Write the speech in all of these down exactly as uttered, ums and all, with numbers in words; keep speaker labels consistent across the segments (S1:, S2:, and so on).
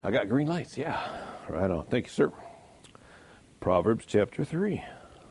S1: I got green lights, yeah. Right on. Thank you, sir. Proverbs chapter three.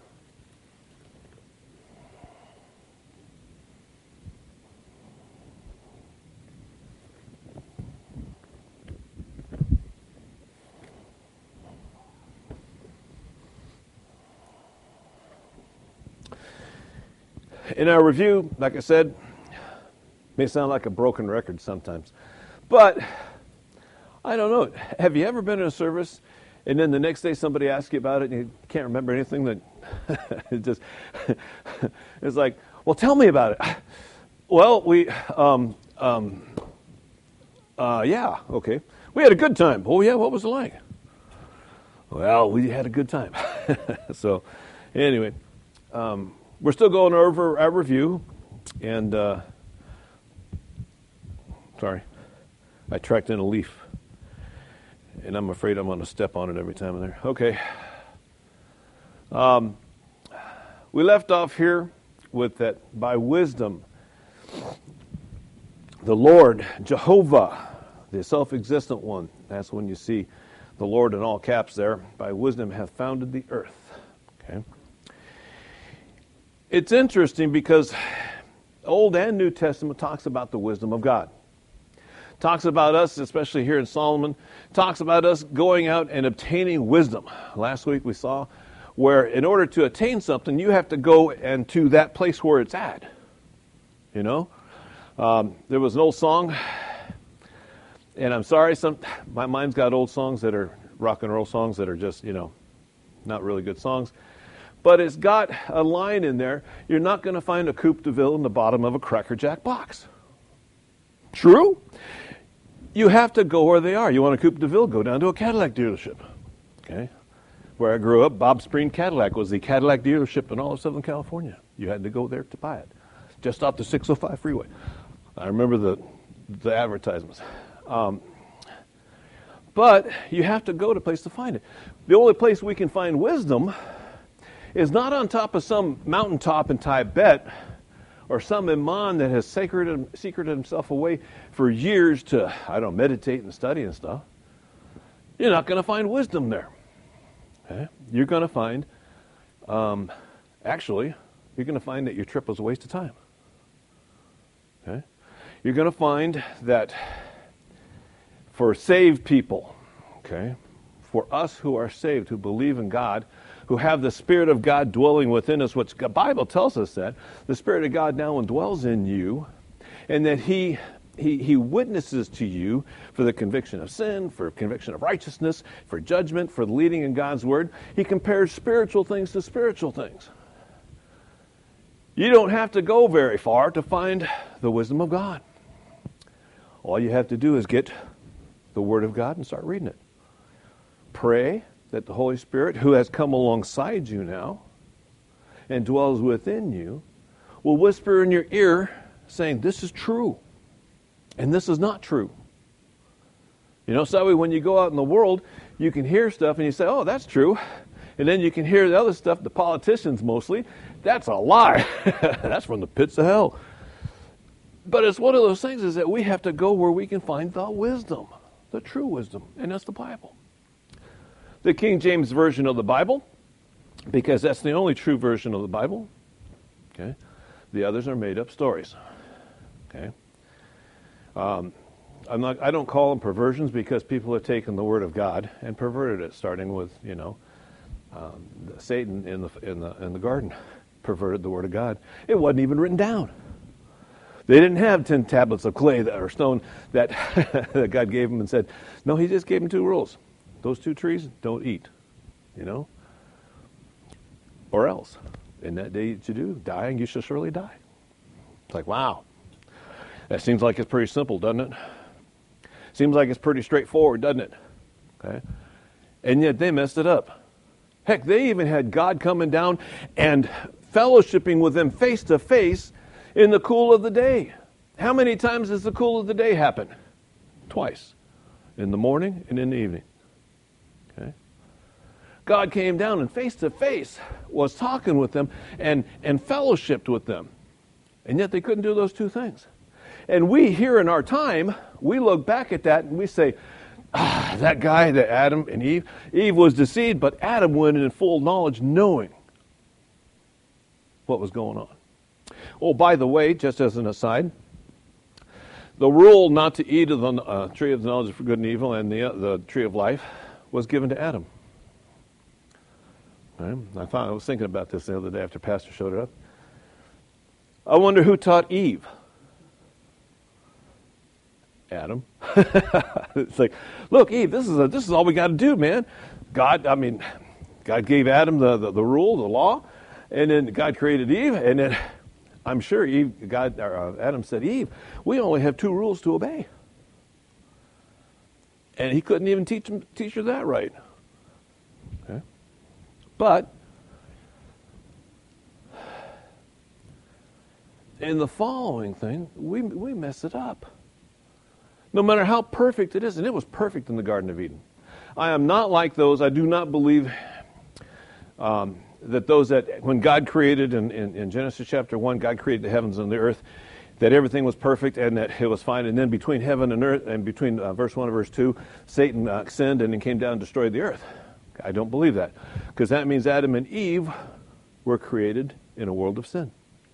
S1: In our review, like I said, may sound like a broken record sometimes, but I don't know. Have you ever been in a service and then the next day somebody asks you about it and you can't remember anything? That it just it's like, well, tell me about it. Well, we, um, um, uh, yeah, okay. We had a good time. Oh, yeah, what was it like? Well, we had a good time. So, anyway, um, we're still going over our review, and, uh, sorry, I tracked in a leaf, and I'm afraid I'm going to step on it every time I'm there. Okay. Um, we left off here with that by wisdom, the Lord, Jehovah, the self-existent one. That's when you see the Lord in all caps there. By wisdom hath founded the earth. Okay. It's interesting because Old and New Testament talks about the wisdom of God. Talks about us, especially here in Solomon, talks about us going out and obtaining wisdom. Last week we saw where in order to attain something, you have to go and to that place where it's at. You know? Um, there was an old song, and I'm sorry, some my mind's got old songs that are rock and roll songs that are just, you know, not really good songs. But it's got a line in there, you're not going to find a Coupe de Ville in the bottom of a Cracker Jack box. True? You have to go where they are. You want a Coupe de Ville, go down to a Cadillac dealership. Okay? Where I grew up, Bob Spreen Cadillac was the Cadillac dealership in all of Southern California. You had to go there to buy it. Just off the six oh five freeway. I remember the the advertisements. Um, but you have to go to a place to find it. The only place we can find wisdom is not on top of some mountaintop in Tibet or some imam that has secreted, secreted himself away for years to, I don't know, meditate and study and stuff. You're not going to find wisdom there. Okay? You're going to find, um, actually, you're going to find that your trip was a waste of time. Okay? You're going to find that for saved people, okay, for us who are saved, who believe in God, who have the Spirit of God dwelling within us, which the Bible tells us that the Spirit of God now indwells in you, and that He He He witnesses to you for the conviction of sin, for conviction of righteousness, for judgment, for the leading in God's Word. He compares spiritual things to spiritual things. You don't have to go very far to find the wisdom of God. All you have to do is get the Word of God and start reading it. Pray that the Holy Spirit, who has come alongside you now and dwells within you, will whisper in your ear saying, this is true, and this is not true. You know, so when you go out in the world, you can hear stuff and you say, oh, that's true. And then you can hear the other stuff, the politicians mostly, that's a lie. That's from the pits of hell. But it's one of those things is that we have to go where we can find the wisdom, the true wisdom, and that's the Bible. The King James Version of the Bible, because that's the only true version of the Bible. Okay, the others are made-up stories. Okay, um, I'm not. I don't call them perversions because people have taken the Word of God and perverted it. Starting with, you know, um, Satan in the in the in the garden perverted the Word of God. It wasn't even written down. They didn't have ten tablets of clay that, or stone that, that God gave them and said, no, He just gave them two rules. Those two trees, don't eat, you know, or else. In that day that you do, dying, you shall surely die. It's like, wow. That seems like it's pretty simple, doesn't it? Seems like it's pretty straightforward, doesn't it? Okay. And yet they messed it up. Heck, they even had God coming down and fellowshipping with them face to face in the cool of the day. How many times does the cool of the day happen? Twice. In the morning and in the evening. Okay. God came down and face to face was talking with them and, and fellowshipped with them. And yet they couldn't do those two things. And we here in our time, we look back at that and we say, Ah, that guy, that Adam and Eve, Eve was deceived, but Adam went in full knowledge, knowing what was going on. Oh, by the way, just as an aside, the rule not to eat of the uh, tree of the knowledge of good and evil and the, uh, the tree of life was given to Adam. Right? I thought I was thinking about this the other day after Pastor showed it up. I wonder who taught Eve. Adam. It's like, look, Eve, this is a, this is all we got to do, man. God, I mean, God gave Adam the, the, the rule, the law, and then God created Eve, and then I'm sure Eve, God, or, uh, Adam said, Eve, we only have two rules to obey. And he couldn't even teach him, teach her that right. Okay. But in the following thing, we we mess it up. No matter how perfect it is, and it was perfect in the Garden of Eden. I am not like those. I do not believe um, that those that, when God created in, in, in Genesis chapter one, God created the heavens and the earth, that everything was perfect and that it was fine. And then between heaven and earth, and between uh, verse one and verse two, Satan uh, sinned and then came down and destroyed the earth. I don't believe that. Because that means Adam and Eve were created in a world of sin.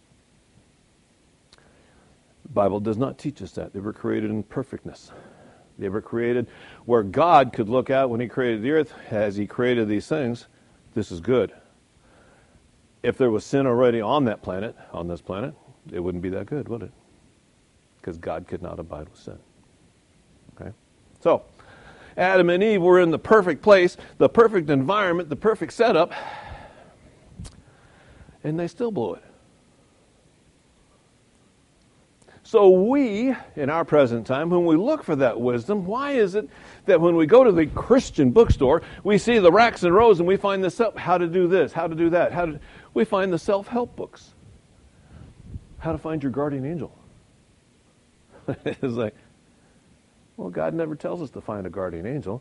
S1: The Bible does not teach us that. They were created in perfectness. They were created where God could look out when he created the earth, as he created these things, this is good. If there was sin already on that planet, on this planet, it wouldn't be that good, would it? Because God could not abide with sin. Okay? So, Adam and Eve were in the perfect place, the perfect environment, the perfect setup, and they still blew it. So we, in our present time, when we look for that wisdom, why is it that when we go to the Christian bookstore, we see the racks and rows and we find the self, how to do this, how to do that, how to, we find the self-help books. How to find your guardian angel. It's like, well, God never tells us to find a guardian angel.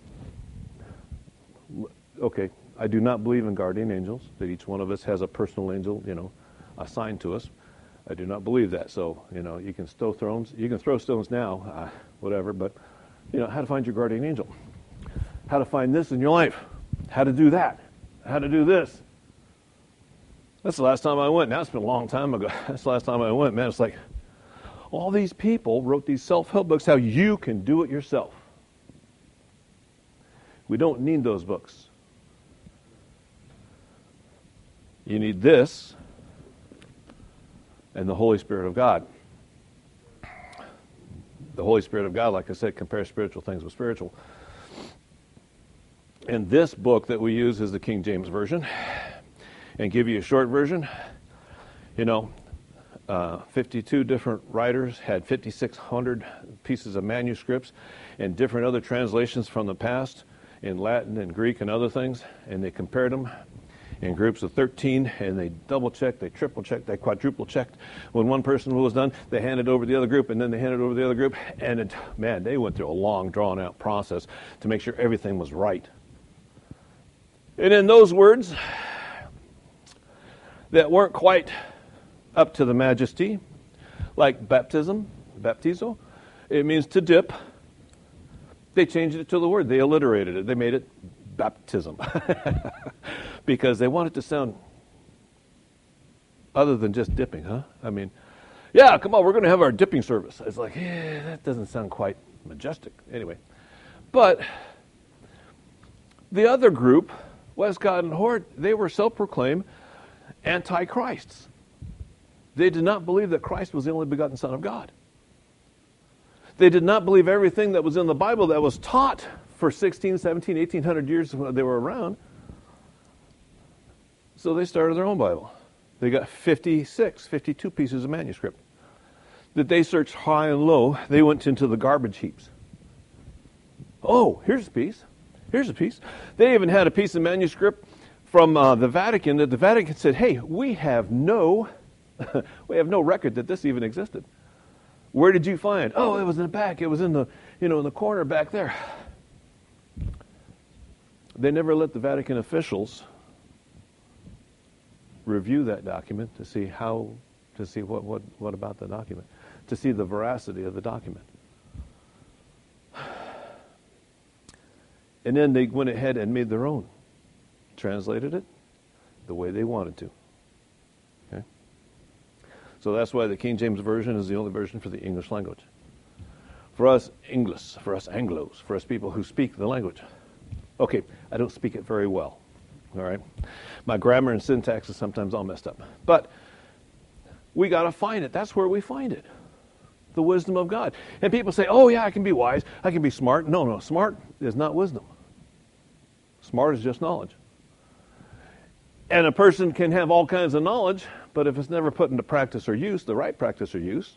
S1: Okay, I do not believe in guardian angels, that each one of us has a personal angel, you know, assigned to us. I do not believe that. So, you know, you can throw stones, you can throw stones now, uh, whatever, but, you know, how to find your guardian angel. How to find this in your life. How to do that. How to do this. That's the last time I went. Now it's been a long time ago. That's the last time I went. Man, it's like all these people wrote these self-help books how you can do it yourself. We don't need those books. You need this and the Holy Spirit of God. The Holy Spirit of God, like I said, compares spiritual things with spiritual. And this book that we use is the King James Version. And give you a short version, you know, uh, fifty-two different writers had fifty-six hundred pieces of manuscripts and different other translations from the past in Latin and Greek and other things, and they compared them in groups of thirteen, and they double-checked, they triple-checked, they quadruple-checked. When one person was done, they handed over the other group, and then they handed over the other group, and it, man, they went through a long, drawn-out process to make sure everything was right. And in those words that weren't quite up to the majesty, like baptism, baptizo, it means to dip. They changed it to the word. They alliterated it. They made it baptism because they wanted to sound other than just dipping, huh? I mean, yeah, come on, we're going to have our dipping service. It's like, yeah, that doesn't sound quite majestic. Anyway, but the other group, Westcott and Hort, they were self-proclaimed antichrists. They did not believe that Christ was the only begotten Son of God. They did not believe everything that was in the Bible that was taught for sixteen, seventeen, eighteen hundred years when they were around. So they started their own Bible. They got fifty-six, fifty-two pieces of manuscript that they searched high and low. They went into the garbage heaps. Oh, here's a piece. Here's a piece. They even had a piece of manuscript from uh, the Vatican that the Vatican said, hey, we have no we have no record that this even existed. Where did you find? Oh, it was in the back. It was in the, you know, in the corner back there. They never let the Vatican officials review that document to see how, to see what, what, what about the document, to see the veracity of the document. And then they went ahead and made their own. Translated it the way they wanted to. Okay? So that's why the King James Version is the only version for the English language. For us English, for us Anglos, for us people who speak the language. Okay, I don't speak it very well. All right? My grammar and syntax is sometimes all messed up. But we got to find it. That's where we find it. The wisdom of God. And people say, oh yeah, I can be wise. I can be smart. No, no, smart is not wisdom. Smart is just knowledge. And a person can have all kinds of knowledge, but if it's never put into practice or use, the right practice or use,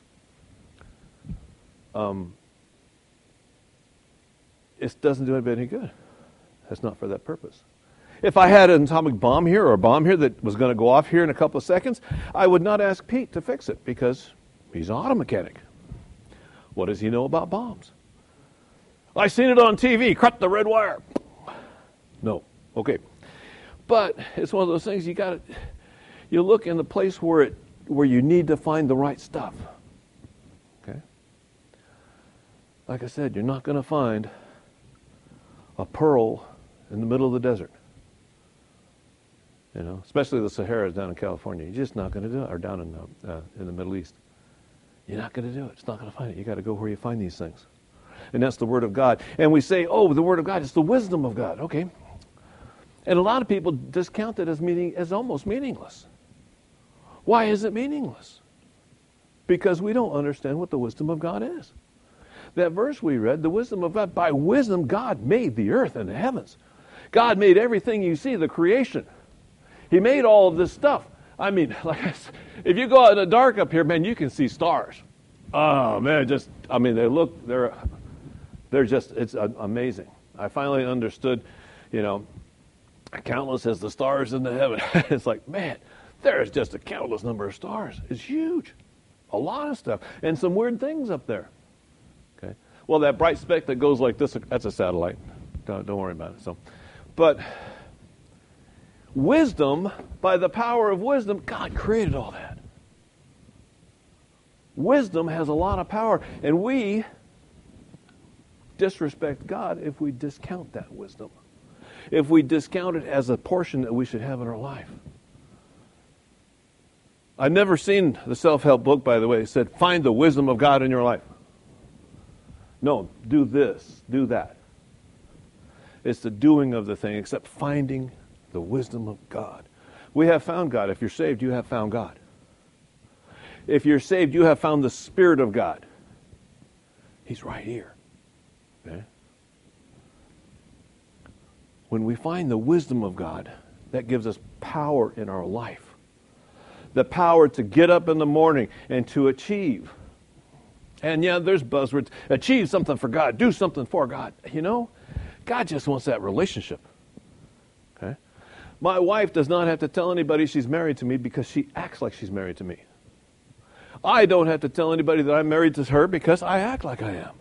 S1: um, it doesn't do anybody any good. That's not for that purpose. If I had an atomic bomb here or a bomb here that was going to go off here in a couple of seconds, I would not ask Pete to fix it because he's an auto mechanic. What does he know about bombs? I seen it on T V. Cut the red wire. No. Okay. But it's one of those things you got to, you look in the place where it, where you need to find the right stuff. Okay? Like I said, you're not going to find a pearl in the middle of the desert. You know, especially the Sahara down in California. You're just not going to do it, or down in the, uh, in the Middle East. You're not going to do it. It's not going to find it. You got to go where you find these things. And that's the Word of God. And we say, oh, the Word of God, it's the wisdom of God. Okay. And a lot of people discount it as meaning as almost meaningless. Why is it meaningless? Because we don't understand what the wisdom of God is. That verse we read, the wisdom of God, by wisdom God made the earth and the heavens. God made everything you see, the creation. He made all of this stuff. I mean, like I said, if you go out in the dark up here, man, you can see stars. Oh man, just I mean, they look, they're, they're just, it's amazing. I finally understood, you know, countless as the stars in the heaven. It's like, man, there is just a countless number of stars. It's huge, a lot of stuff, and some weird things up there. Okay, well, that bright speck that goes like this, that's a satellite. Don't, don't worry about it. So, but wisdom, by the power of wisdom, God created all that. Wisdom has a lot of power, and we disrespect God if we discount that wisdom. If we discount it as a portion that we should have in our life. I've never seen the self-help book, by the way, that said, find the wisdom of God in your life. No, do this, do that. It's the doing of the thing, except finding the wisdom of God. We have found God. If you're saved, you have found God. If you're saved, you have found the Spirit of God. He's right here. Okay? When we find the wisdom of God, that gives us power in our life. The power to get up in the morning and to achieve. And yeah, there's buzzwords. Achieve something for God. Do something for God. You know, God just wants that relationship. Okay? My wife does not have to tell anybody she's married to me because she acts like she's married to me. I don't have to tell anybody that I'm married to her because I act like I am.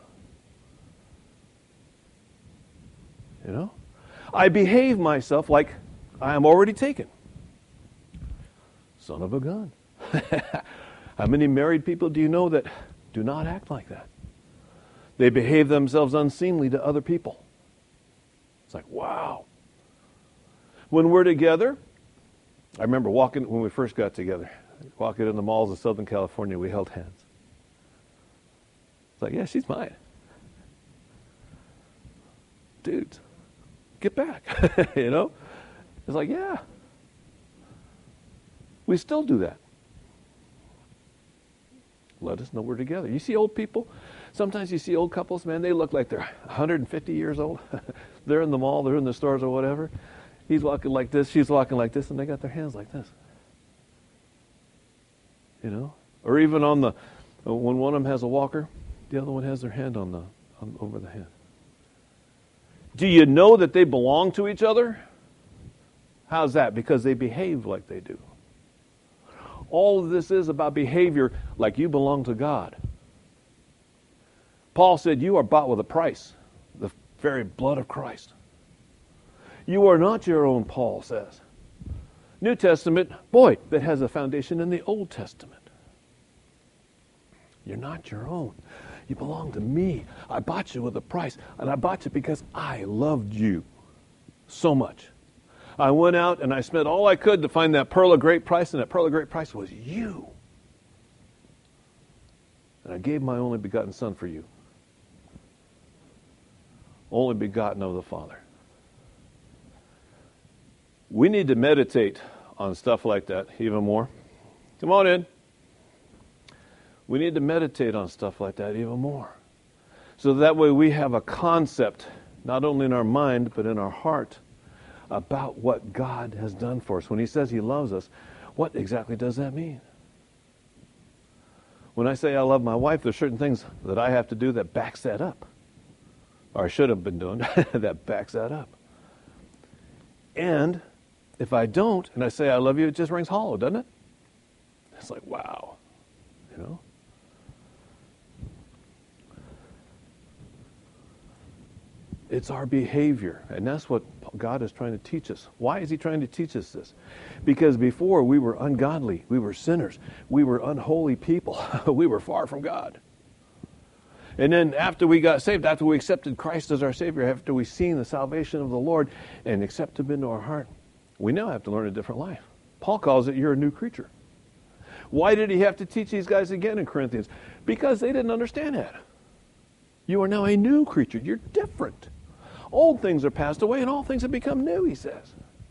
S1: You know? I behave myself like I am already taken. Son of a gun. How many married people do you know that do not act like that? They behave themselves unseemly to other people. It's like, wow. When we're together, I remember walking, when we first got together, walking in the malls of Southern California, we held hands. It's like, yeah, she's mine. Dudes, get back. You know? It's like, yeah. We still do that. Let us know we're together. You see old people? Sometimes you see old couples, man, they look like they're one hundred fifty years old. They're in the mall, they're in the stores or whatever. He's walking like this, she's walking like this, and they got their hands like this. You know? Or even on the, when one of them has a walker, the other one has their hand on the, on, over the hand. Do you know that they belong to each other? How's that? Because they behave like they do. All of this is about behavior like you belong to God. Paul said, you are bought with a price, the very blood of Christ. You are not your own, Paul says. New Testament, boy, that has a foundation in the Old Testament. You're not your own. You belong to me. I bought you with a price, and I bought you because I loved you so much. I went out and I spent all I could to find that pearl of great price, and that pearl of great price was you. And I gave my only begotten Son for you. Only begotten of the Father. We need to meditate on stuff like that even more. Come on in. We need to meditate on stuff like that even more. So that way we have a concept, not only in our mind, but in our heart, about what God has done for us. When he says he loves us, what exactly does that mean? When I say I love my wife, there's certain things that I have to do that backs that up. Or I should have been doing, that backs that up. And if I don't, and I say I love you, it just rings hollow, doesn't it? It's like, wow, you know? It's our behavior, and that's what God is trying to teach us. Why is he trying to teach us this? Because before we were ungodly, we were sinners, we were unholy people, we were far from God. And then after we got saved, after we accepted Christ as our Savior, after we've seen the salvation of the Lord and accepted him into our heart, we now have to learn a different life. Paul calls it, you're a new creature. Why did he have to teach these guys again in Corinthians? Because they didn't understand that. You are now a new creature. You're different. Old things are passed away and all things have become new, he says.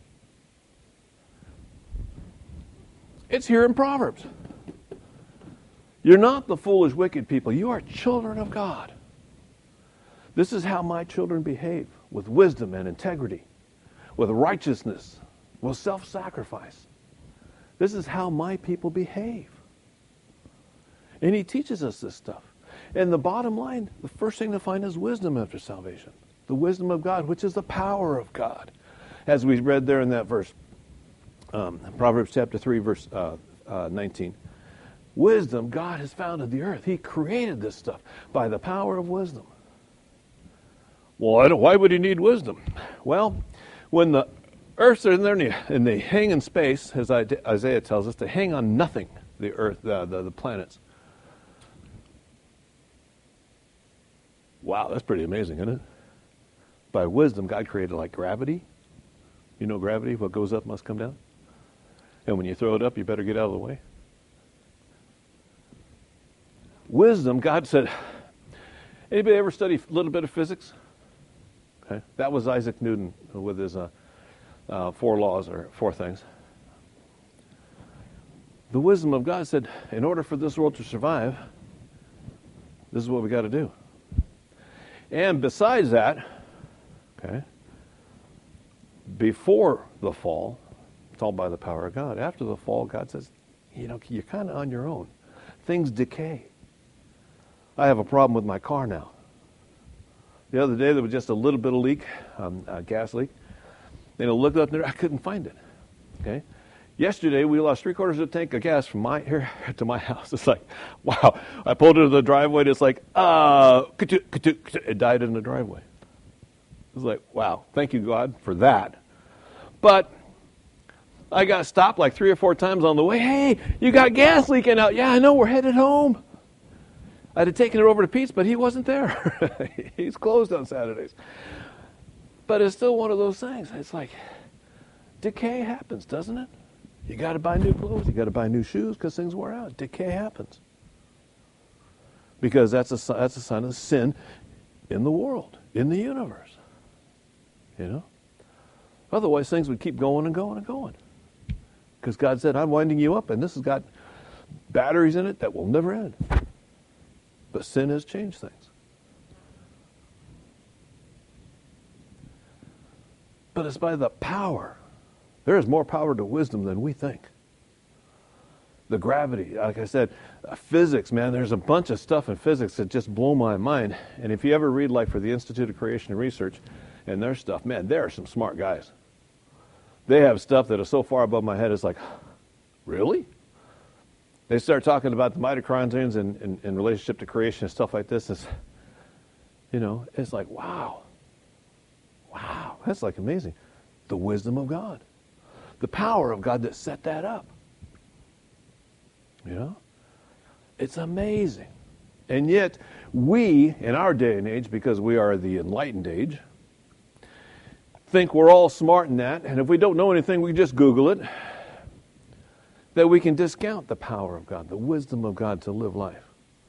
S1: It's here in Proverbs. You're not the foolish, wicked people. You are children of God. This is how my children behave, with wisdom and integrity, with righteousness, with self-sacrifice. This is how my people behave. And he teaches us this stuff. And the bottom line, the first thing to find is wisdom after salvation. The wisdom of God, which is the power of God. As we read there in that verse, um, Proverbs chapter three, verse uh, uh, nineteen. Wisdom, God has founded the earth. He created this stuff by the power of wisdom. Well, I don't, why would he need wisdom? Well, when the earth's in there and they hang in space, as Isaiah tells us, they hang on nothing, the earth, uh, the, the planets. Wow, that's pretty amazing, isn't it? By wisdom, God created like gravity. You know gravity, what goes up must come down. And when you throw it up, you better get out of the way. Wisdom, God said, anybody ever study a little bit of physics? Okay, that was Isaac Newton with his uh, uh, four laws or four things. The wisdom of God said, in order for this world to survive, this is what we got to do. And besides that, okay, before the fall, it's all by the power of God. After the fall, God says, you know, you're kind of on your own. Things decay. I have a problem with my car now. The other day there was just a little bit of leak, um, a gas leak, and I looked up there, I couldn't find it. Okay. Yesterday we lost three quarters of a tank of gas from my here to my house. It's like, wow! I pulled into the driveway. And it's like, uh, it died in the driveway. It's like, wow! Thank you, God, for that. But I got stopped like three or four times on the way. Hey, you got gas leaking out? Yeah, I know. We're headed home. I'd have taken it over to Pete's, but he wasn't there. He's closed on Saturdays. But it's still one of those things. It's like, decay happens, doesn't it? You got to buy new clothes. You got to buy new shoes because things wear out. Decay happens. Because that's a, that's a sign of sin in the world, in the universe. You know? Otherwise, things would keep going and going and going. Because God said, I'm winding you up, and this has got batteries in it that will never end. But sin has changed things. But it's by the power. There is more power to wisdom than we think. The gravity, like I said, uh, physics, man, there's a bunch of stuff in physics that just blow my mind. And if you ever read, like, for the Institute of Creation and Research and their stuff, man, there are some smart guys. They have stuff that is so far above my head, it's like, really? They start talking about the mitochondrions in, in, in relationship to creation and stuff like this. It's, you know, it's like, wow. Wow, that's like amazing. The wisdom of God. The power of God that set that up. You know? It's amazing. And yet, we, in our day and age, because we are the enlightened age, think we're all smart in that, and if we don't know anything, we just Google it, that we can discount the power of God, the wisdom of God to live life.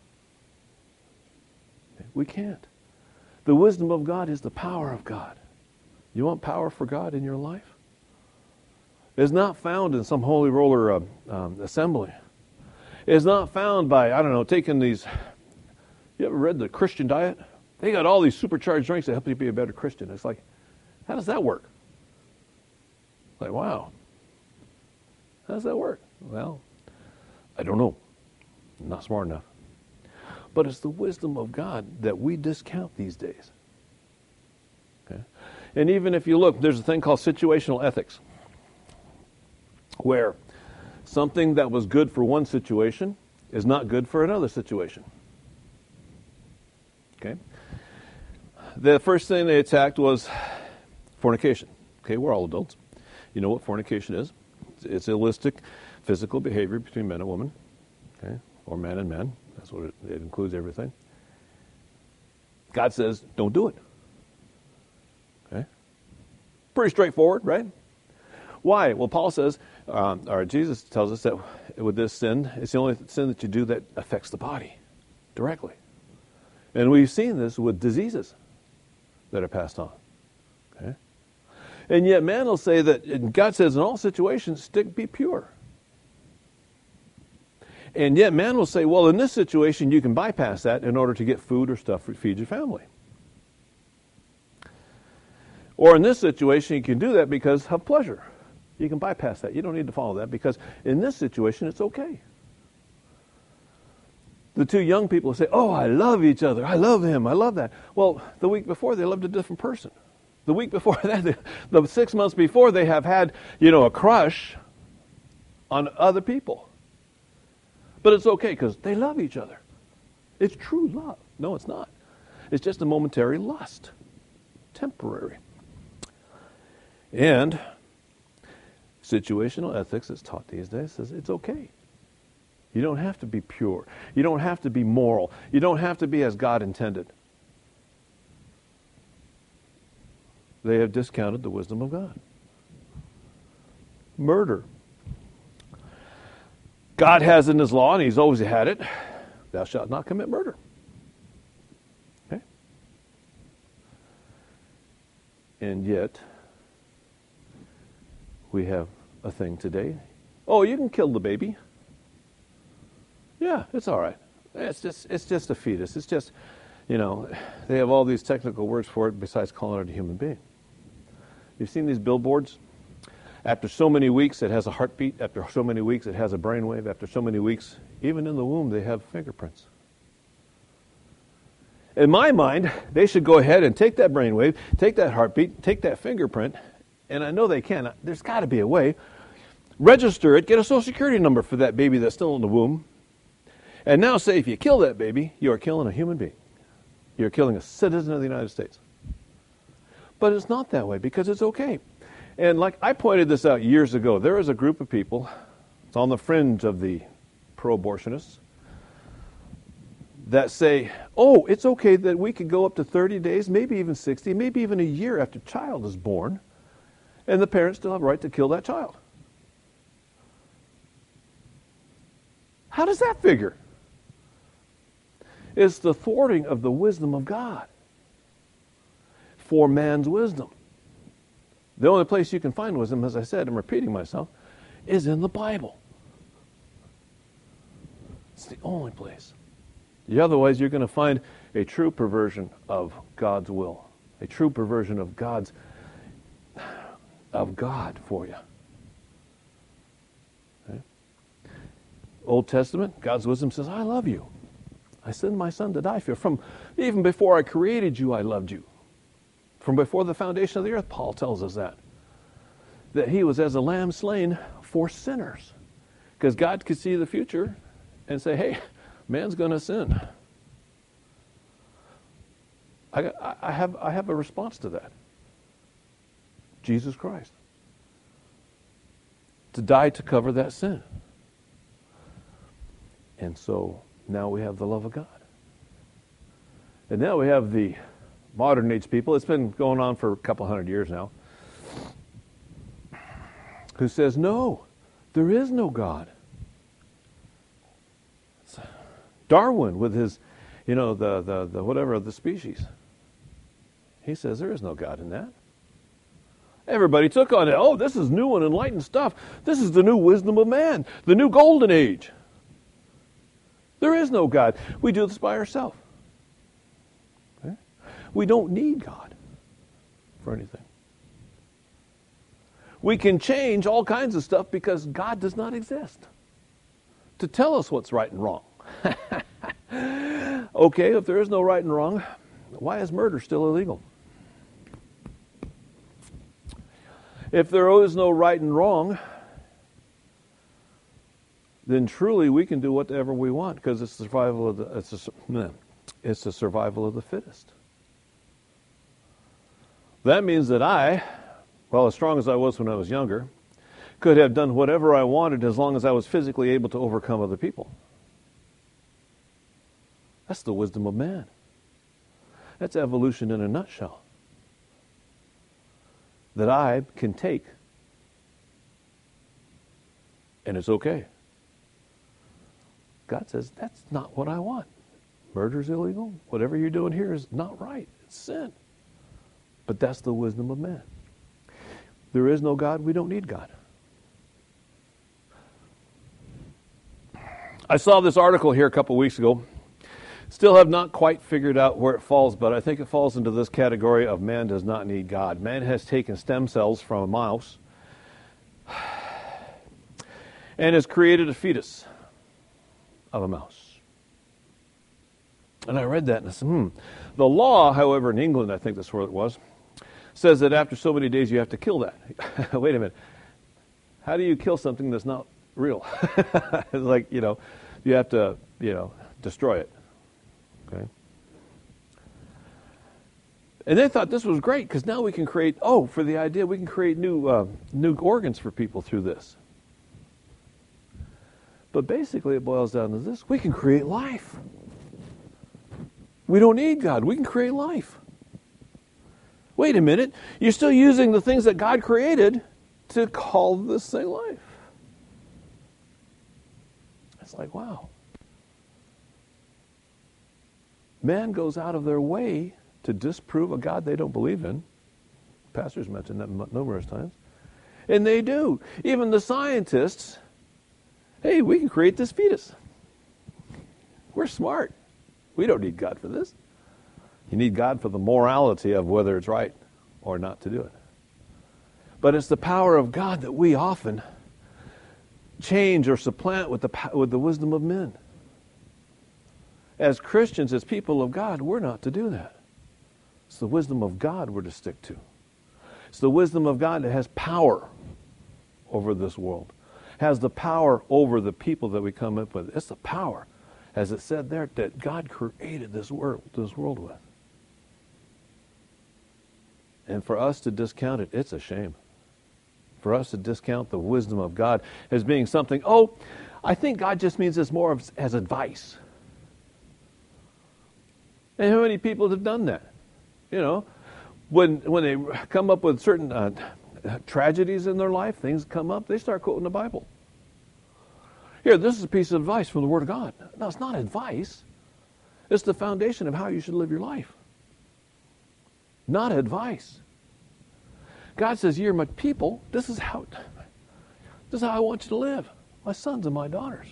S1: We can't. The wisdom of God is the power of God. You want power for God in your life? It's not found in some holy roller uh, um, assembly. It's not found by, I don't know, taking these... You ever read The Christian Diet? They got all these supercharged drinks that help you be a better Christian. It's like, how does that work? Like, wow. How does that work? Well, I don't know. I'm not smart enough. But it's the wisdom of God that we discount these days. Okay? And even if you look, there's a thing called situational ethics, where something that was good for one situation is not good for another situation. Okay? The first thing they attacked was fornication. Okay, we're all adults. You know what fornication is. It's illicit physical behavior between men and women. Okay? Or man and man. That's what it, it includes everything. God says, don't do it. Okay? Pretty straightforward, right? Why? Well, Paul says, um, or Jesus tells us that with this sin, it's the only sin that you do that affects the body directly. And we've seen this with diseases that are passed on. Okay? And yet man will say that, and God says in all situations, stick, be pure. And yet man will say, well, in this situation, you can bypass that in order to get food or stuff to feed your family. Or in this situation, you can do that because of pleasure. You can bypass that. You don't need to follow that because in this situation, it's okay. The two young people say, oh, I love each other. I love him. I love that. Well, the week before, they loved a different person. The week before that, the, the six months before, they have had, you know, a crush on other people. But it's okay because they love each other. It's true love. No, it's not. It's just a momentary lust. Temporary. And situational ethics that's taught these days says it's okay. You don't have to be pure. You don't have to be moral. You don't have to be as God intended. They have discounted the wisdom of God. Murder. God has in his law, and he's always had it, thou shalt not commit murder. Okay? And yet, we have a thing today. Oh, you can kill the baby. Yeah, it's all right. It's just it's just a fetus. It's just, you know, they have all these technical words for it besides calling it a human being. You've seen these billboards? After so many weeks, it has a heartbeat. After so many weeks, it has a brainwave. After so many weeks, even in the womb, they have fingerprints. In my mind, they should go ahead and take that brainwave, take that heartbeat, take that fingerprint, and I know they can. There's got to be a way. Register it, get a social security number for that baby that's still in the womb, and now say if you kill that baby, you are killing a human being. You're killing a citizen of the United States. But it's not that way because it's okay. And like I pointed this out years ago, there is a group of people, it's on the fringe of the pro-abortionists, that say, oh, it's okay that we could go up to thirty days, maybe even sixty, maybe even a year after a child is born, and the parents still have a right to kill that child. How does that figure? It's the thwarting of the wisdom of God for man's wisdom. The only place you can find wisdom, as I said, I'm repeating myself, is in the Bible. It's the only place. Otherwise, you're going to find a true perversion of God's will, a true perversion of God's of God for you. Okay? Old Testament, God's wisdom says, I love you. I sent my son to die for you. From even before I created you, I loved you. From before the foundation of the earth, Paul tells us that. That he was as a lamb slain for sinners. Because God could see the future and say, hey, man's going to sin. I, I, have, I have a response to that. Jesus Christ. To die to cover that sin. And so now we have the love of God. And now we have the modern age people. It's been going on for a couple hundred years now. Who says, no, there is no God. Darwin with his, you know, the, the, the whatever of the species. He says there is no God in that. Everybody took on it. Oh, this is new and enlightened stuff. This is the new wisdom of man, the new golden age. There is no God. We do this by ourselves. Okay? We don't need God for anything. We can change all kinds of stuff because God does not exist to tell us what's right and wrong. Okay, if there is no right and wrong, why is murder still illegal? If there is no right and wrong, then truly we can do whatever we want because it's survival of the it's a, it's the survival of the fittest. That means that I, well, as strong as I was when I was younger, could have done whatever I wanted as long as I was physically able to overcome other people. That's the wisdom of man. That's evolution in a nutshell. That I can take, and it's okay. God says, that's not what I want. Murder's illegal. Whatever you're doing here is not right. It's sin. But that's the wisdom of man. There is no God. We don't need God. I saw this article here a couple weeks ago. Still have not quite figured out where it falls, but I think it falls into this category of man does not need God. Man has taken stem cells from a mouse and has created a fetus of a mouse. And I read that and I said, hmm. The law, however, in England, I think that's where it was, says that after so many days you have to kill that. Wait a minute. How do you kill something that's not real? It's like, you know, you have to, you know, destroy it. Okay. And they thought this was great because now we can create, oh, for the idea, we can create new uh, new organs for people through this. But basically it boils down to this. We can create life. We don't need God. We can create life. Wait a minute. You're still using the things that God created to call this thing life. It's like, wow. Man goes out of their way to disprove a God they don't believe in. Pastors mentioned that numerous times. And they do. Even the scientists, hey, we can create this fetus. We're smart. We don't need God for this. You need God for the morality of whether it's right or not to do it. But it's the power of God that we often change or supplant with the with the wisdom of men. As Christians, as people of God, we're not to do that. It's the wisdom of God we're to stick to. It's the wisdom of God that has power over this world, has the power over the people that we come up with. It's the power, as it said there, that God created this world, this world with. And for us to discount it, it's a shame. For us to discount the wisdom of God as being something, oh, I think God just means this more of, as advice. And how many people have done that? You know, when when they come up with certain uh, tragedies in their life, things come up, they start quoting the Bible. Here, this is a piece of advice from the Word of God. No, it's not advice. It's the foundation of how you should live your life. Not advice. God says, you're my people. This is how, this is how I want you to live. My sons and my daughters.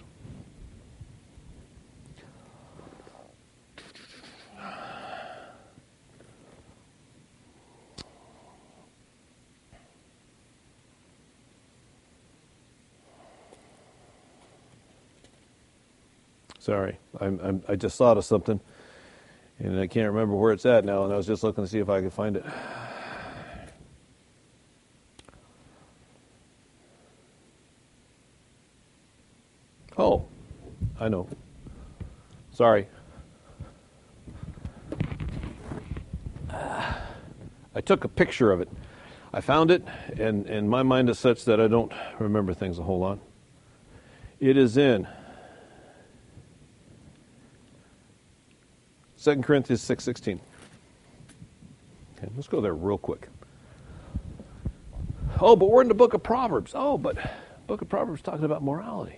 S1: Sorry, I'm, I'm, I just thought of something, and I can't remember where it's at now, and I was just looking to see if I could find it. Oh, I know. Sorry. Uh, I took a picture of it. I found it, and, and my mind is such that I don't remember things a whole lot. It is in Second Corinthians six sixteen. Okay, let's go there real quick. Oh, but we're in the book of Proverbs. Oh, but the book of Proverbs is talking about morality.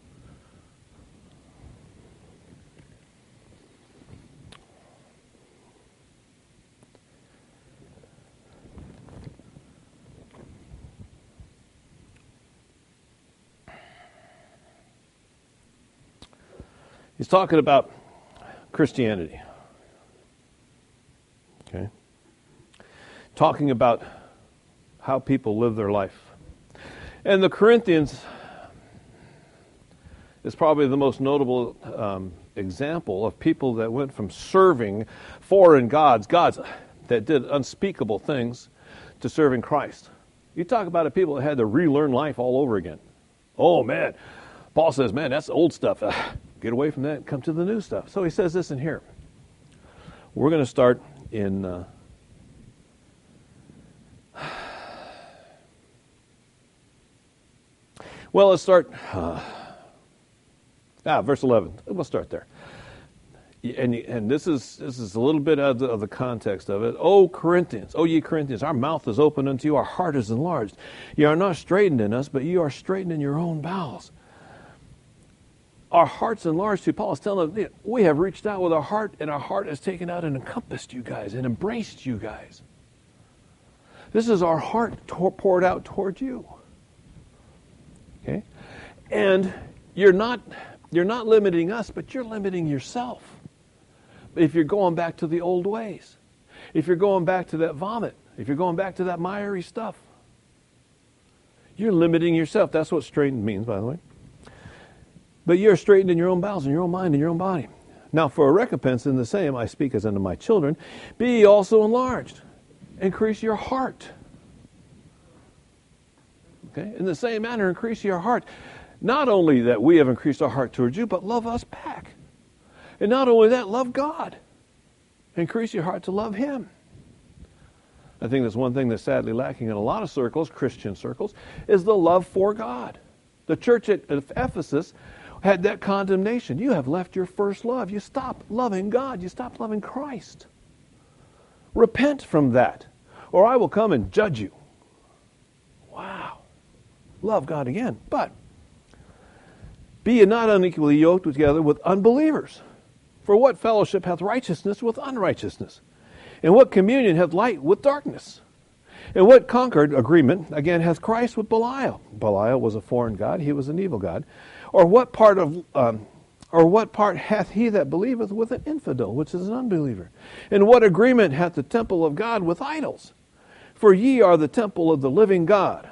S1: He's talking about Christianity. Okay? Talking about how people live their life. And the Corinthians is probably the most notable um, example of people that went from serving foreign gods, gods that did unspeakable things, to serving Christ. You talk about a people that had to relearn life all over again. Oh, man. Paul says, man, that's old stuff. Uh, get away from that and come to the new stuff. So he says this in here. We're going to start in... Uh, well, let's start... Uh, ah, verse eleven. We'll start there. And, and this is this is a little bit of the, of the context of it. O Corinthians, O ye Corinthians, our mouth is open unto you, our heart is enlarged. Ye are not straitened in us, but ye are straitened in your own bowels. Our heart's enlarged to Paul is telling them, we have reached out with our heart, and our heart has taken out and encompassed you guys and embraced you guys. This is our heart to- poured out toward you. Okay? And you're not you're not limiting us, but you're limiting yourself. If you're going back to the old ways, if you're going back to that vomit, if you're going back to that miry stuff, you're limiting yourself. That's what straitened means, by the way. But you're straitened in your own bowels, in your own mind, in your own body. Now, for a recompense in the same, I speak as unto my children, be ye also enlarged. Increase your heart. Okay? In the same manner, increase your heart. Not only that we have increased our heart towards you, but love us back. And not only that, love God. Increase your heart to love Him. I think that's one thing that's sadly lacking in a lot of circles, Christian circles, is the love for God. The church at Ephesus had that condemnation. You have left your first love. You stopped loving God. You stopped loving Christ. Repent from that, or I will come and judge you. Wow. Love God again. But be ye not unequally yoked together with unbelievers. For what fellowship hath righteousness with unrighteousness? And what communion hath light with darkness? And what conquered agreement, again, hath Christ with Belial? Belial was a foreign god, he was an evil god. Or what part of, um, or what part hath he that believeth with an infidel, which is an unbeliever? And what agreement hath the temple of God with idols? For ye are the temple of the living God.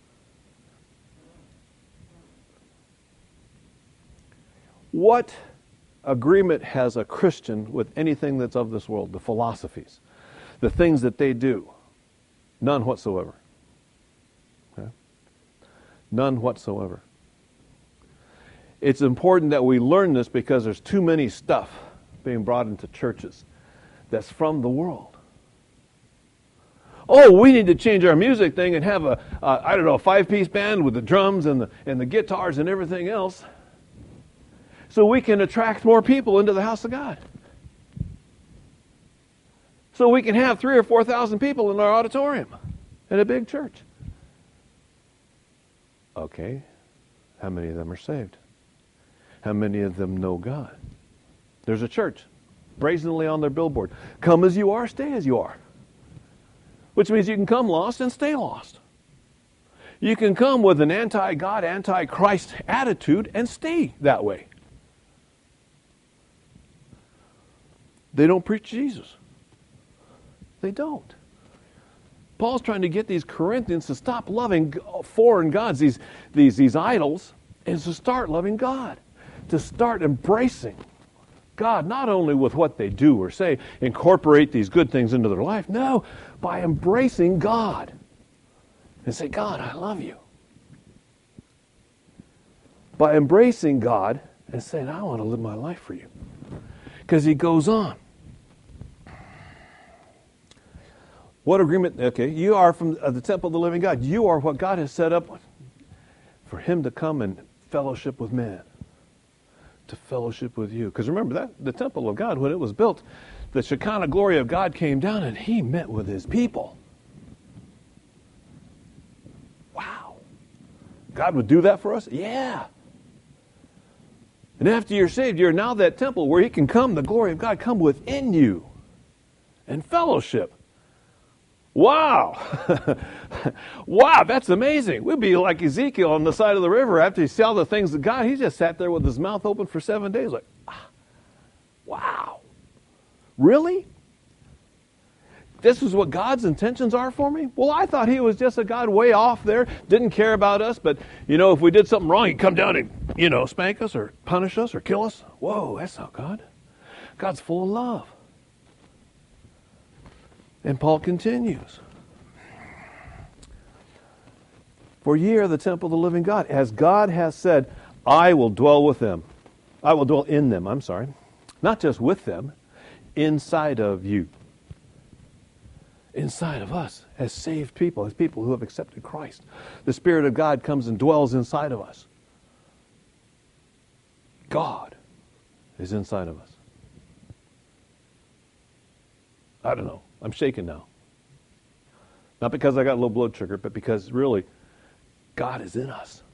S1: What agreement has a Christian with anything that's of this world? The philosophies, the things that they do. None whatsoever. Okay? None whatsoever. It's important that we learn this because there's too many stuff being brought into churches that's from the world. Oh, we need to change our music thing and have a, uh, I don't know, a five-piece band with the drums and the, and the guitars and everything else so we can attract more people into the house of God. So we can have three or four thousand people in our auditorium at a big church. Okay, how many of them are saved? How many of them know God? There's a church brazenly on their billboard. Come as you are, stay as you are. Which means you can come lost and stay lost. You can come with an anti-God, anti-Christ attitude and stay that way. They don't preach Jesus. They don't. Paul's trying to get these Corinthians to stop loving foreign gods, these, these, these idols, and to start loving God. To start embracing God, not only with what they do or say, incorporate these good things into their life. No, by embracing God. And say, God, I love you. By embracing God and saying, I want to live my life for you. Because he goes on. What agreement? Okay, you are from the temple of the living God. You are what God has set up for him to come and fellowship with man. to fellowship with you. Because remember, that the temple of God, when it was built, the Shekinah glory of God came down and he met with his people. Wow. God would do that for us? Yeah. And after you're saved, you're now that temple where he can come, the glory of God come within you and fellowship. Wow. Wow, that's amazing. We'd be like Ezekiel on the side of the river after he saw the things of God. He just sat there with his mouth open for seven days like, ah, wow. Really? This is what God's intentions are for me? Well, I thought he was just a God way off there, didn't care about us, but, you know, if we did something wrong, he'd come down and, you know, spank us or punish us or kill us. Whoa, that's not God. God's full of love. And Paul continues. For ye are the temple of the living God. As God has said, I will dwell with them. I will dwell in them, I'm sorry. Not just with them, inside of you. Inside of us, as saved people, as people who have accepted Christ. The Spirit of God comes and dwells inside of us. God is inside of us. I don't know. I'm shaking now. Not because I got low blood sugar, but because really, God is in us.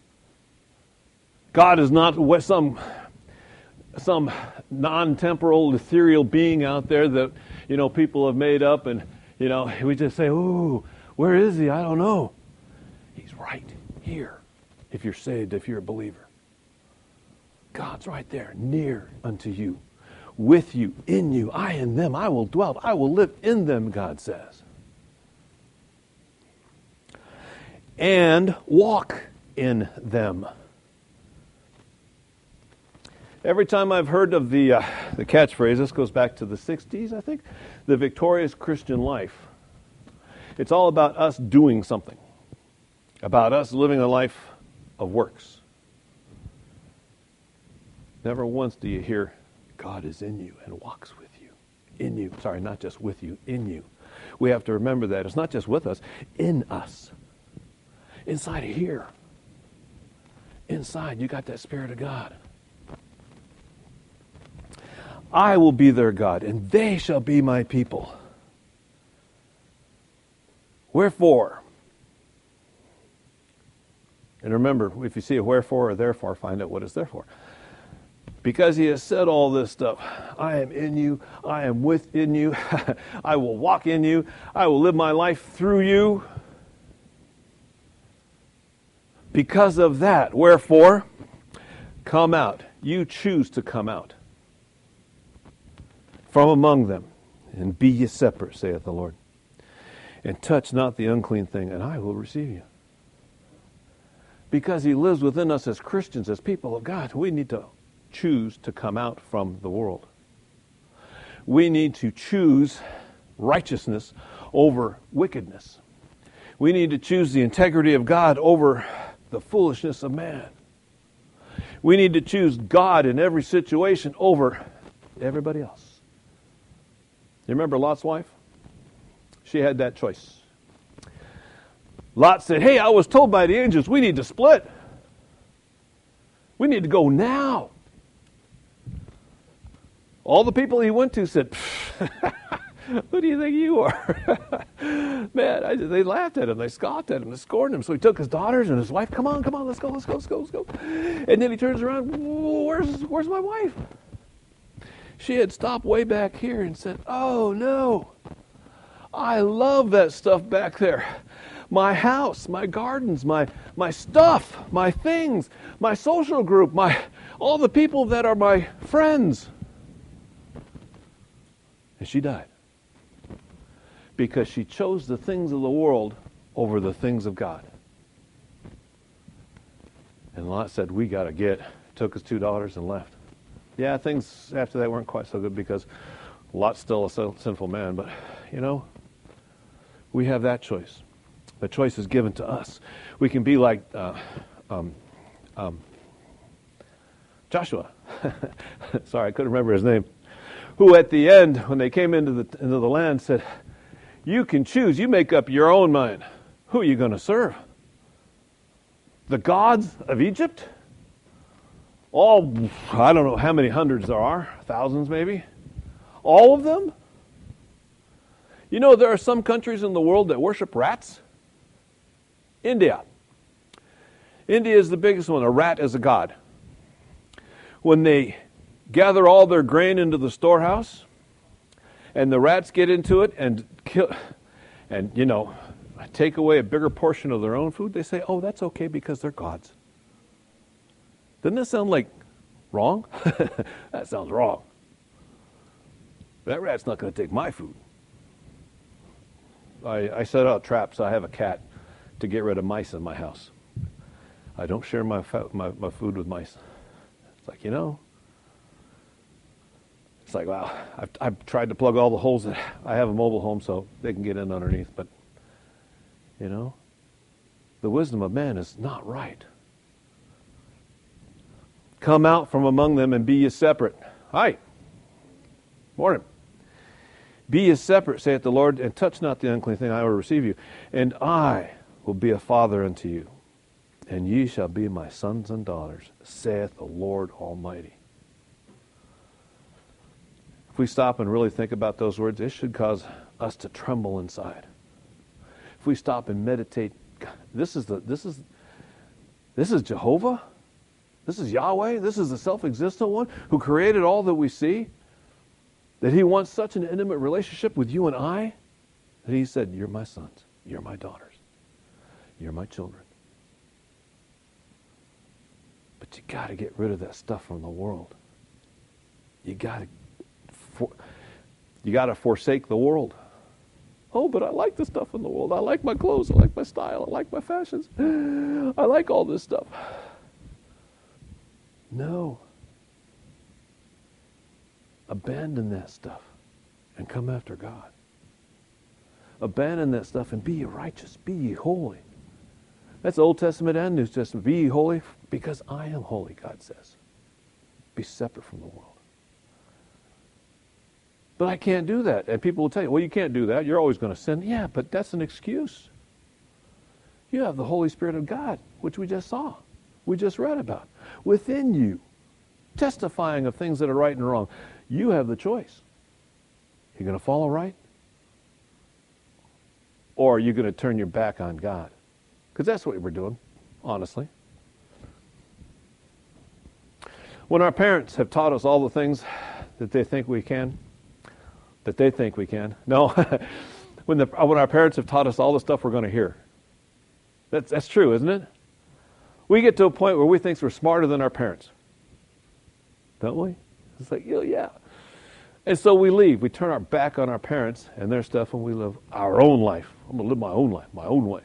S1: God is not some, some non-temporal, ethereal being out there that, you know, people have made up and, you know, we just say, ooh, where is he? I don't know. He's right here. If you're saved, if you're a believer. God's right there, near unto you. With you, in you, I in them, I will dwell, I will live in them, God says. And walk in them. Every time I've heard of the uh, the catchphrase, this goes back to the sixties, I think, the victorious Christian life. It's all about us doing something, about us living a life of works. Never once do you hear, God is in you and walks with you. In you. Sorry, not just with you, in you. We have to remember that. It's not just with us, in us. Inside of here. Inside, you got that Spirit of God. I will be their God, and they shall be my people. Wherefore? And remember, if you see a wherefore or therefore, find out what it's there for. Because he has said all this stuff. I am in you. I am within you. I will walk in you. I will live my life through you. Because of that, wherefore, come out. You choose to come out from among them, and be ye separate, saith the Lord. And touch not the unclean thing, and I will receive you. Because he lives within us as Christians, as people of God, we need to choose to come out from the world. We need to choose righteousness over wickedness. We need to choose the integrity of God over the foolishness of man. We need to choose God in every situation over everybody else. You remember Lot's wife? She had that choice. Lot said, hey, I was told by the angels we need to split. We need to go now. All the people he went to said, who do you think you are? Man, I, they laughed at him. They scoffed at him. They scorned him. So he took his daughters and his wife. Come on, come on, let's go, let's go, let's go, let's go. And then he turns around, where's, where's my wife? She had stopped way back here and said, oh, no. I love that stuff back there. My house, my gardens, my my stuff, my things, my social group, my all the people that are my friends. And she died. Because she chose the things of the world over the things of God. And Lot said, we got to get. Took his two daughters and left. Yeah, things after that weren't quite so good because Lot's still a sinful man. But, you know, we have that choice. The choice is given to us. We can be like uh, um, um, Joshua. Sorry, I couldn't remember his name. Who at the end, when they came into the into the land, said, you can choose. You make up your own mind. Who are you going to serve? The gods of Egypt? All, I don't know how many hundreds there are, thousands maybe. All of them? You know, there are some countries in the world that worship rats. India. India is the biggest one. A rat is a god. When they gather all their grain into the storehouse, and the rats get into it and kill, and, you know, take away a bigger portion of their own food, they say, oh, that's okay because they're gods. Doesn't that sound like wrong? That sounds wrong. That rat's not going to take my food. I, I set out traps. I have a cat to get rid of mice in my house. I don't share my, fa- my, my food with mice. It's like, you know, it's like, wow, I've, I've tried to plug all the holes that I have a mobile home so they can get in underneath, but, you know, the wisdom of man is not right. Come out from among them and be ye separate. Hi. Morning. Be ye separate, saith the Lord, and touch not the unclean thing, I will receive you. And I will be a father unto you, and ye shall be my sons and daughters, saith the Lord Almighty. If we stop and really think about those words, it should cause us to tremble inside. If we stop and meditate, this is the this is this is Jehovah? This is Yahweh? This is the self-existent one who created all that we see? That he wants such an intimate relationship with you and I? That he said, you're my sons, you're my daughters, you're my children. But you got to get rid of that stuff from the world. You got to for, you got to forsake the world. Oh, but I like the stuff in the world. I like my clothes. I like my style. I like my fashions. I like all this stuff. No. Abandon that stuff and come after God. Abandon that stuff and be ye righteous. Be ye holy. That's Old Testament and New Testament. Be ye holy because I am holy, God says. Be separate from the world. But I can't do that. And people will tell you, well, you can't do that. You're always going to sin. Yeah, but that's an excuse. You have the Holy Spirit of God, which we just saw. We just read about. Within you, testifying of things that are right and wrong. You have the choice. You're going to follow right? Or are you going to turn your back on God? Because that's what we're doing, honestly. When our parents have taught us all the things that they think we can, that they think we can. No, when, the, when our parents have taught us all the stuff we're going to hear. That's, that's true, isn't it? We get to a point where we think we're smarter than our parents. Don't we? It's like, yeah, yeah. And so we leave. We turn our back on our parents and their stuff and we live our own life. I'm going to live my own life, my own way.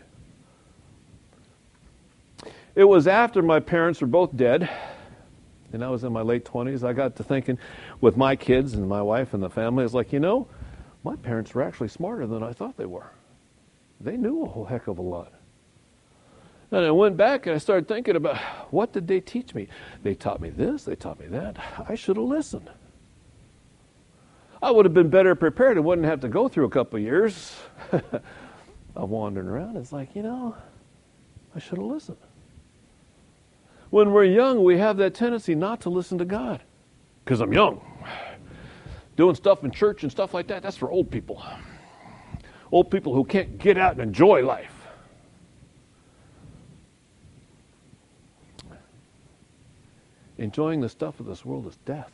S1: It was after my parents were both dead, and I was in my late twenties, I got to thinking with my kids and my wife and the family, it's like, you know, my parents were actually smarter than I thought they were. They knew a whole heck of a lot. And I went back and I started thinking about, what did they teach me? They taught me this, they taught me that. I should have listened. I would have been better prepared and wouldn't have to go through a couple of years of wandering around. It's like, you know, I should have listened. When we're young, we have that tendency not to listen to God. Because I'm young. Doing stuff in church and stuff like that, that's for old people. Old people who can't get out and enjoy life. Enjoying the stuff of this world is death.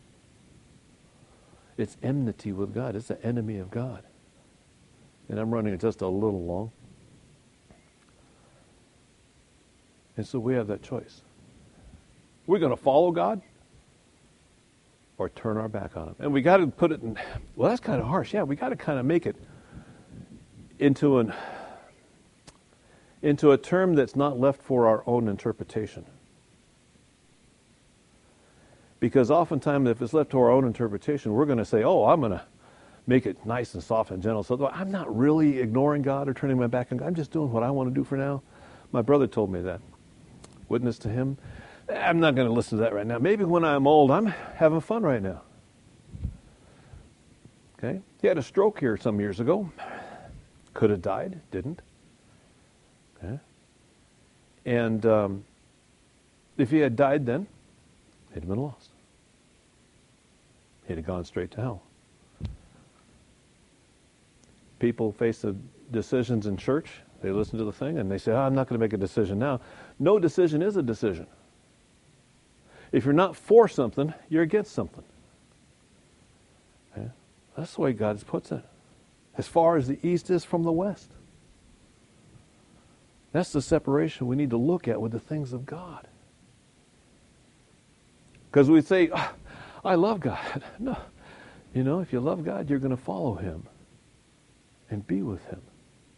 S1: It's enmity with God. It's the enemy of God. And I'm running just a little long. And so we have that choice. We're going to follow God or turn our back on him. And we got to put it in, well, that's kind of harsh. Yeah, we got to kind of make it into an into a term that's not left for our own interpretation. Because oftentimes if it's left to our own interpretation, we're going to say, oh, I'm going to make it nice and soft and gentle. So I'm not really ignoring God or turning my back on God. I'm just doing what I want to do for now. My brother told me that. Witness to him. I'm not going to listen to that right now. Maybe when I'm old, I'm having fun right now. Okay? He had a stroke here some years ago. Could have died. Didn't. Okay? And um, if he had died then, he'd have been lost. He'd have gone straight to hell. People face the decisions in church. They listen to the thing and they say, oh, I'm not going to make a decision now. No decision is a decision. If you're not for something, you're against something. Okay? That's the way God puts it. As far as the east is from the west. That's the separation we need to look at with the things of God. Because we say, oh, I love God. No. You know, if you love God, you're going to follow Him and be with Him.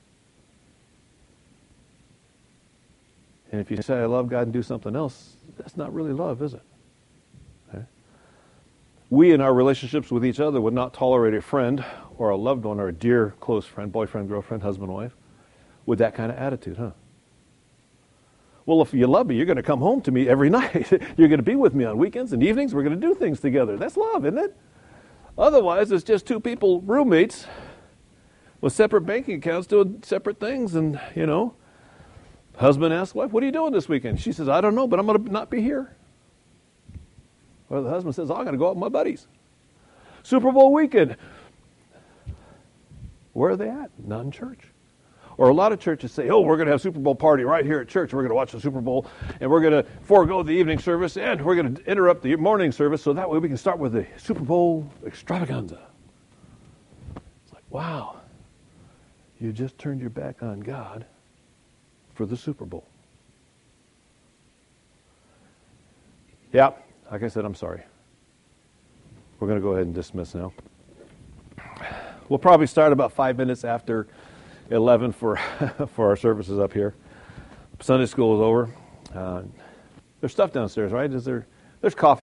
S1: And if you say, I love God and do something else, that's not really love, is it? Okay? We in our relationships with each other would not tolerate a friend or a loved one or a dear close friend, boyfriend, girlfriend, husband, wife, with that kind of attitude, huh? Well, if you love me, you're going to come home to me every night. You're going to be with me on weekends and evenings. We're going to do things together. That's love, isn't it? Otherwise, it's just two people, roommates, with separate banking accounts doing separate things. And, you know, husband asks wife, what are you doing this weekend? She says, I don't know, but I'm going to not be here. Or the husband says, oh, I'm going to go out with my buddies. Super Bowl weekend. Where are they at? Not in church. Or a lot of churches say, oh, we're going to have a Super Bowl party right here at church. We're going to watch the Super Bowl, and we're going to forego the evening service, and we're going to interrupt the morning service so that way we can start with the Super Bowl extravaganza. It's like, wow, you just turned your back on God for the Super Bowl. Yeah, like I said, I'm sorry. We're going to go ahead and dismiss now. We'll probably start about five minutes after eleven for for our services up here. Sunday school is over. Uh, there's stuff downstairs, right? Is there? There's coffee.